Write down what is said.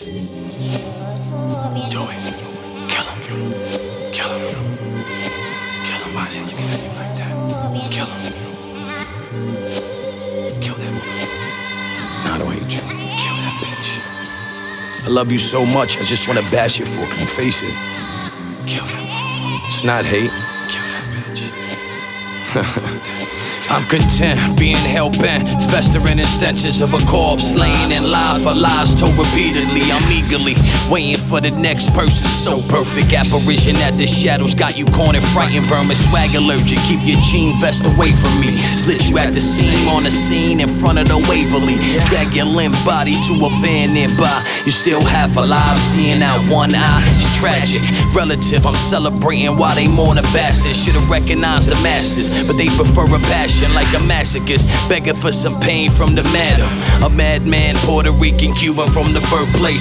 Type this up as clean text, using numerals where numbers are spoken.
Do it. Kill him. Kill him. Kill him. Why didn't you get anything like that? Kill him. Kill that motherfucker. Nah, I don't hate you. Kill that bitch. I love you so much, I just wanna bash your fucking face in. Kill that motherfucker. It's not hate. Kill that bitch. I'm content, being hell-bent, festering in stenches of a corpse, laying in line for lies told repeatedly. I'm eagerly waiting for the next person. So perfect, apparition at the shadows got you cornered, frightened, vermin, swag allergic. Keep your jean vest away from me. Split you at the seam on the scene in front of the Waverly. Drag your limp body to a van nearby. You're still half alive, seeing out one eye. It's tragic, relative. I'm celebrating while they mourn the bastards. Should've recognized the masters, but they prefer a passion. Like a masochist, begging for some pain from the madam. A madman, Puerto Rican, Cuban from the birthplace.